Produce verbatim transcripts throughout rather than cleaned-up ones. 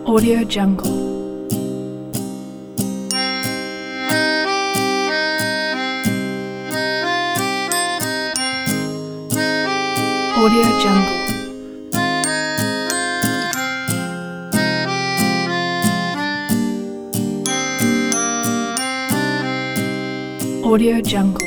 Audio Jungle. Audio Jungle. Audio Jungle.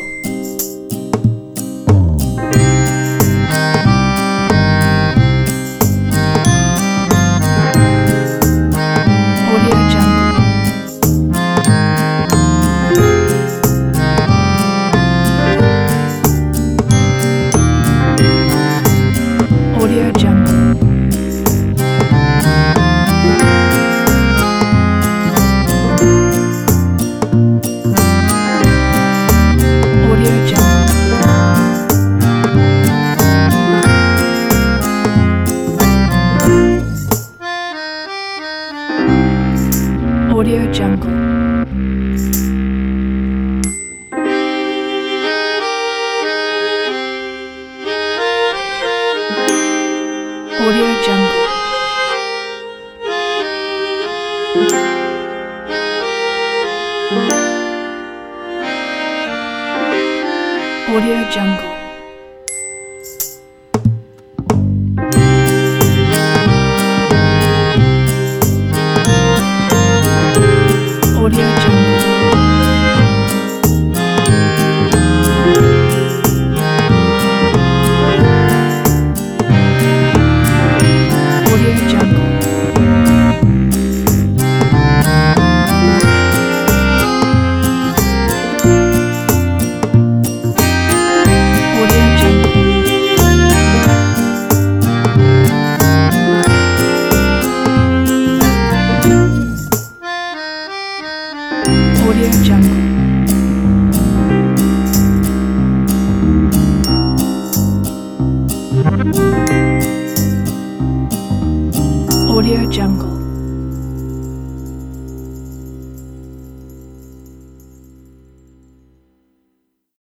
Audio Jungle. Audio Jungle. Audio Jungle. Audio Jungle. Audio Jungle. Audio Jungle. Audio Jungle. Audio Jungle. Audio Jungle. Audio Jungle.